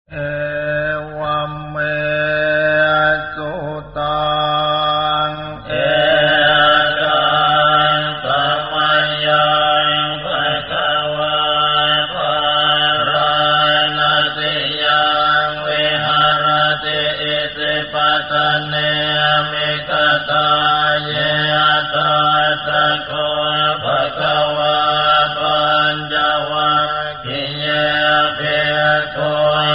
เอวัมเมสุตังเอตังธัมมัญญังภะคะวะปะราณติยังวิหารติอิติปัสสเนมิกตาเยตัสสะโฆภะคะวะปัญจวัคคีย์เภโค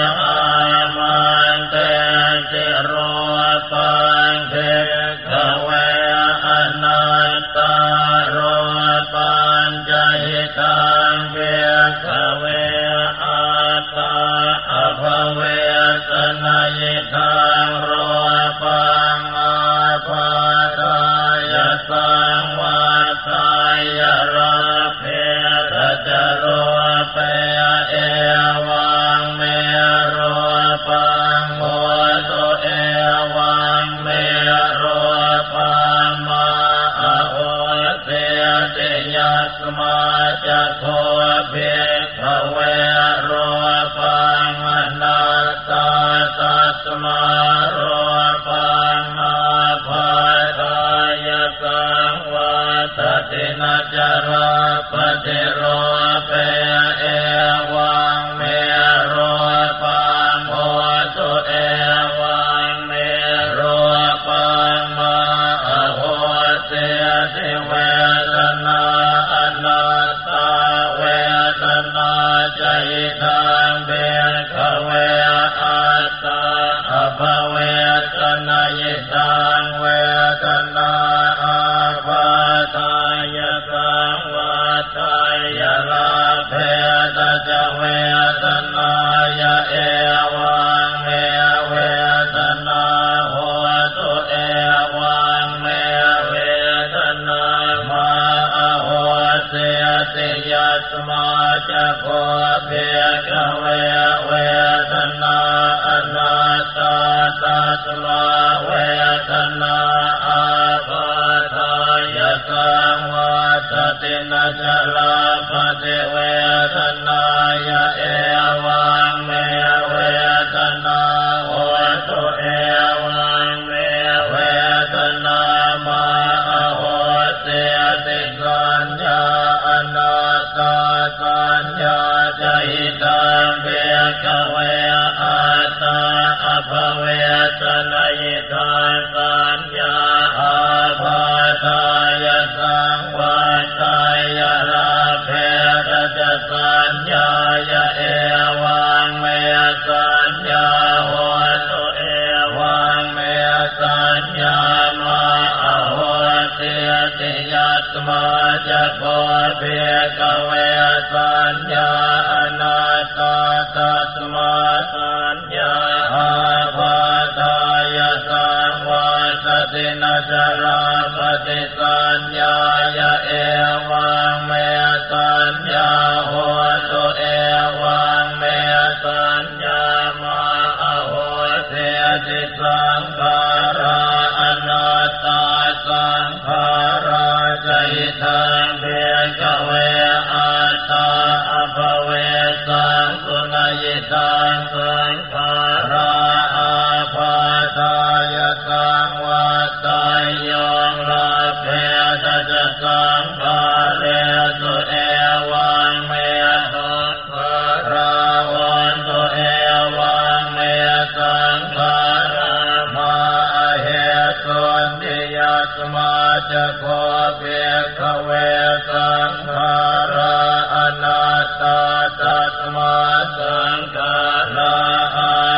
ปังเทขเวอนัตตาโรปัญจหิตังเภขเวอัตตาอภเวสนัยตังโรปังอาภาทายสังวัฏายราเพทจโรเปเอวังเมโรปังโมตุเอวังเมโรปังมาโหติติยัสมาจะโคเภขเวโรปังอนัตตาตัสมาโรปังอาภาทายสังวัฏตินะจราปฏิโรเปเอวังเมโรปังโหตุเอวังเมโรปังมาโหติติเวทนาอนัตตาเวทนาใจตังเภขเวอัตตาอภเวทนายิตังเวทนาอาภาทายสังวัฏายราเพทจเวทนายเอวังเมเวทนาโหตุเอวังเมเวทนามาโหติติยัสมาจะโคเภขเวเวทนาอนัตตาตัสมาเวทนาอาภาทายสังวัฏตินะจราปฏิเวทนายเอวังเมเวทนาโหตุเอวังเมเวทนามาโหติติสัญญาอนัตตาสัญญาใจตังเภขเวอัตตาอภเวทนายิตังสัญญาอาภาทายสังวัฏายราเพทจสัญญายเอวังเมสัญญาโหตุเอวังเมสัญญามาโหติติยัสมาจะโคเภขเวสัญญาอนัตตาตัสมาสัญญาอาภาทายสังวัฏตินะจราปฏิสัญญายเอวังเมสัญญาโหตุเอวังเมสัญญามาโหติติสังขาราอนัตตาสังขาราใจตังเภขเวอัตตาอภเวสังสุนัยตังสังขาราอาภาทายสังวัฏายโยราเพทจสังขาเรสุเอวังเมหัสสะราวันตุเอวังเมสังขารามาเหตุนิยัสมาจะโคเภขเวสังขาราอนัตตาตัสมาสังขาราอา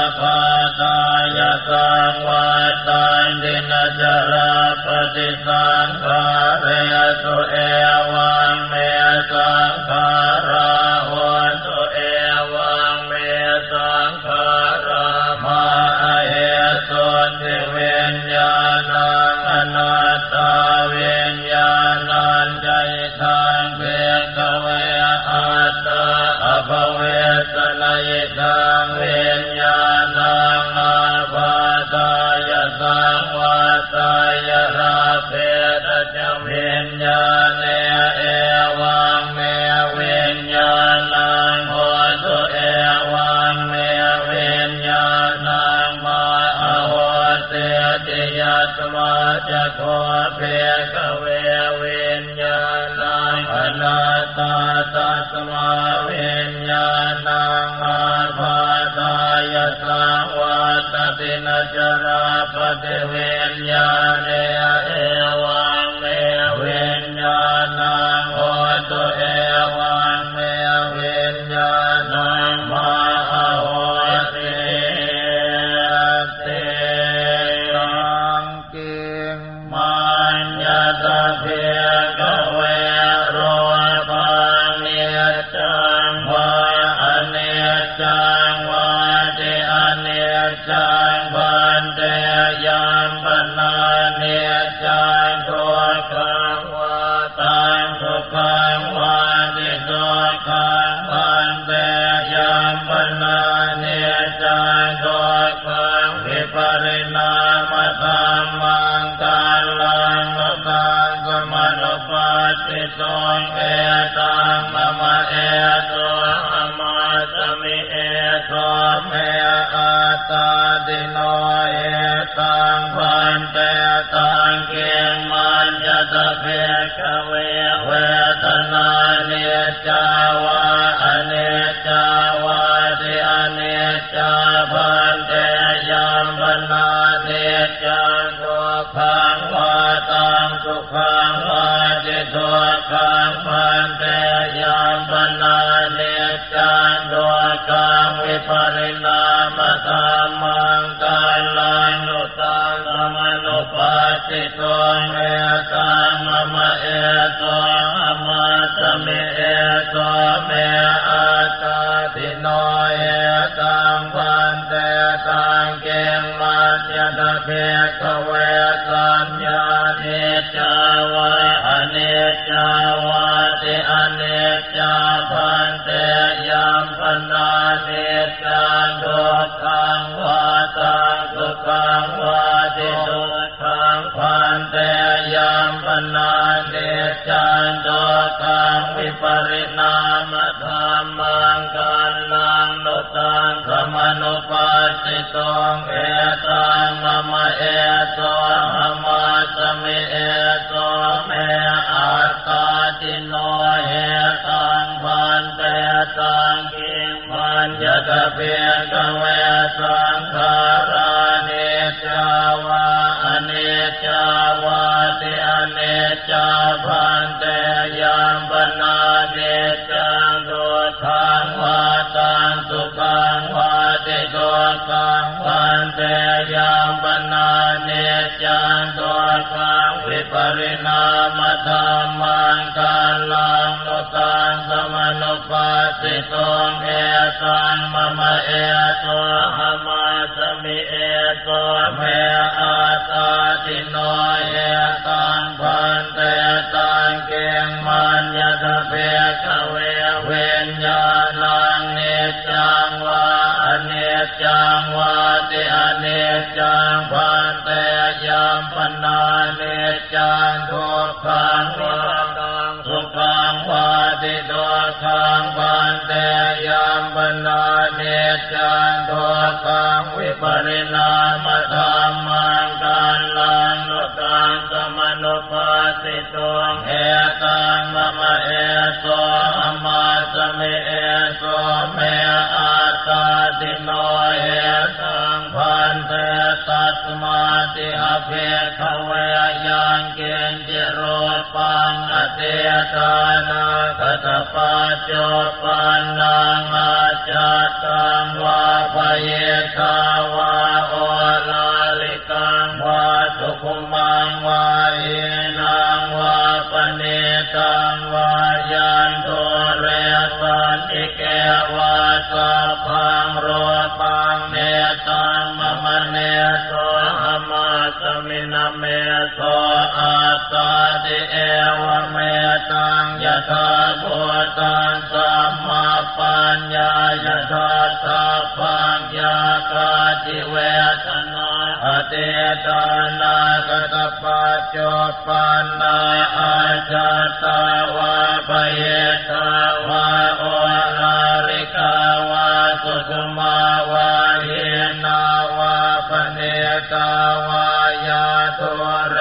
จักโขเภกเววิญญาณังอนัตตาตัสมาวิญญาณังอาภาทายสังวัตตินจราปฏิวิญญาณเอวังเมวิญญาณังโหตุเอวังเมวิญญาณังมาโหติเตตังกิงมัญญตเภกเวโรปังเนจังวะอเนจังวะเตอเนจังพันเตยัมปนาเนจังทุกขังวะตังทุกขังวะติทุกขังพันเตยัมปนาเนจังทุกขังวิปริณามธัมมังกัลลังโลกังสมนุปัสสิโตเอตังมะมะเอโตอมาสมิเอโตเมอัตตาดิโนเอตังพันเตตังเกมัญญตเภกเวเวทนาเนจาวะอเนจาวะติอเนจาพันเตยัมปนาเนจังทุกขังวะตังทุกขังวะติทุกขังพันเตยัมปนาเนจังทุกขังวิปริณามธัมมังกัลลังโลกังสมนุปัสสิโตเอตังมะมะเอโตอมาสมิเอโตเมอัตตาทิโนเอตังพันเตตังเกมัญญตเภกเวสัญญาเนจาวะอเนจาวะติอเนจาพันเตยัมปนาเนจังทุกขังวะตังทุกขังวะติทุกขังพันเตยัมปนาเนจังทุกขังวิปริณามธัมมังกัลลังโลกังสมนุปัสสิโตเอตังมะมะเอโตอมาสมิเอโตเมอัตตาติโนเอตังพันเตตังกิมัญญตเภกเวสังขาราเนจาวะอเนจาวะติอเนจาพันเตยัมปนาเนจังทุกขังวะตังทุกขังวะติทุกขังพันเตยัมปนาเนจังทุกขังวิปริณามธัมมังกัลลังโลกังสมนุปัสสิโตเอตังมะมะเอโตอมาสมิเอโตเมอัตตาทิโนเอตังพันเตตังเกมัญญตเภกเววิญญาณังเนจังวะอเนจังวะติอเนจังพันเตยัมปนาเนจังทุกขังวะตังทุกขังวะติทุกขังพันเตยัมปนาเนจังทุกขังวิปริณามธัมมังกัลลังโลกังสมนุปัสสิโตเอตังมะมะเอโตอมาสมิเอโตเมอัตตาติโนเอตังพันเตตัสมาติอเภกเวยังเกณจิโรปังอเตตานาคตปัจโจปันนังอาจัตตังวาภเยทาวาโอลาลิกังวาสุขุมังวาเยนังวาปเนตังวายันโตเรสันติเกวาสัพพังโรปังเนตังมะมะเนโตอมาสมินะเมโตอัตตาติเอวะเมตังยะถาภูตังสัมมาปัญญายะถาสัพพังยากาติเวทนาอเตตานาคตปัจโจปันนาอาจัตตาวาภเยทาวาโอลาริกาวาสุขุมาวาเยนาวาปเนตาวายาโตเร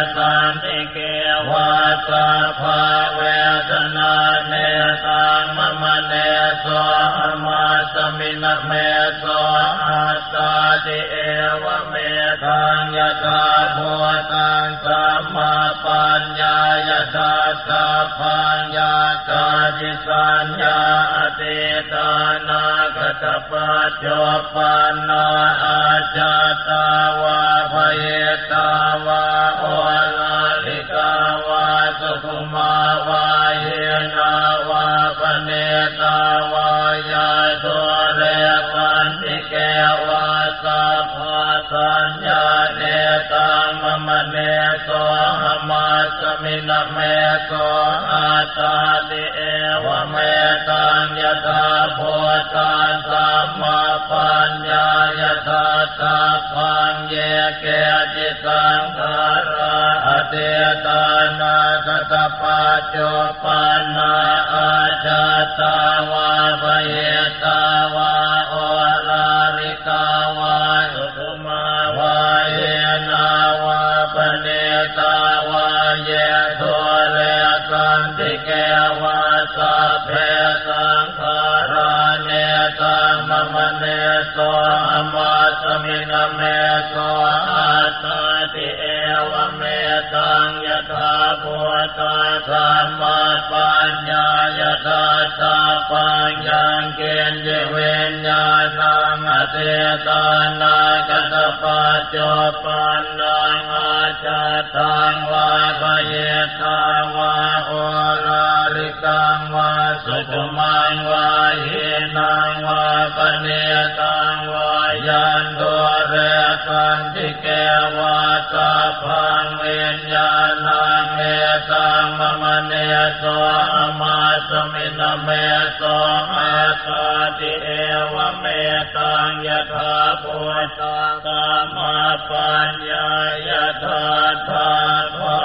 สันติเกวะสัพพะเวทนาเนตังมะมะเนโสอมาสมินะเมโสอัตตาติเอวะเมตังยะถาภูตังสัมมาปัญญายะถาสัพพัญญาตาจิสัญญาอติตานาคตปัจจุปันนาอาจาตาวาภเยตาวาโอลาลิกาวาสุขุมาวาเยนาวาปเนตาวายาโสเรปันติเกวาสัพพะสัญญาเนตังมะมะเนโสหมาสมินะเมโสอัตตาติเอวะเมตังยะถาภูตังสัมมาปัญญายะถาสัพพัญเยเกจิสังขาราอเตตานาคตปัจจุปันนาอาจาตาวาภเยตาวาโอลาริกาวาสุขุมาวาเยนาวาปเนตาวาเยโสเรสันติเกวาสัพเพสังขาราเนตังมะมะเนโสอมาสมินะเมโสอัตตาติเอวะเมตังยะถาภูตังสัมมาปัญญายะถาสัพพัญญังเกณฑ์เวญญาณังอเตตานาคตปัจจุปันนังอาจาตังวาภเยตาวาโอลาริกังวาสุขุมังวาเยนังวาปเนตังวายันโตเรสันติเกวาสัพพังเวญญาณังเมตังมะมะเนโสอมาสมินะเมโสอัตตาติเอวะเมตังยะถาภูตังสัมมาปัญญายะถาสัพพั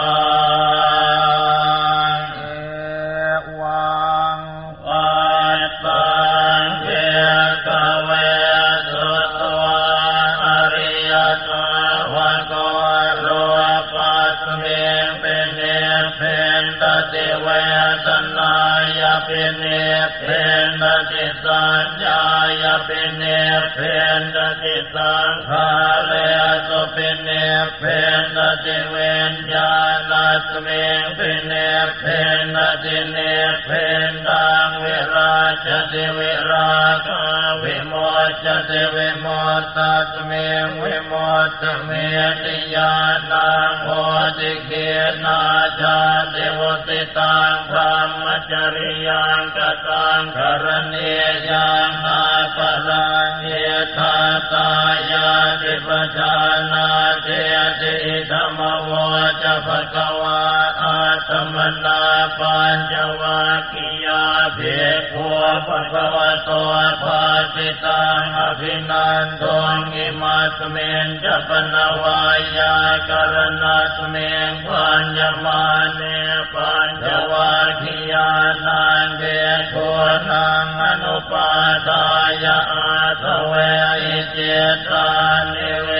ญเอวังปัสสังเภกเวสุตวาอริยสาวกโรปัสเมเป็นเนเป็นตติเวทนายะเป็นเนเป็นตติสัญญายะเป็นเนเป็นตติสังขารสุเป็นเนเป็นตติเวญญาณัสเมเป็นเนเป็นตติเนเป็นตังวิราชติวิราคาวิโมชติวิโมตัสเมวิโมตเมติญาณังโหติเกนาจาติวติตังพรหมจริยังกตังกรณียังนาปรังเยธาตายาติปจานาเทติธรรมโวจะภควาอาตมนาปัญจวัคคียาภิกขุภควโตภาสิตังอภินันโทอิมัสเมนจะปนวายากรณัสเมนปัญญมาเนปัญจวัคคียานังเกตุนังอนุปาทายาอาทเวอิเจตานิเว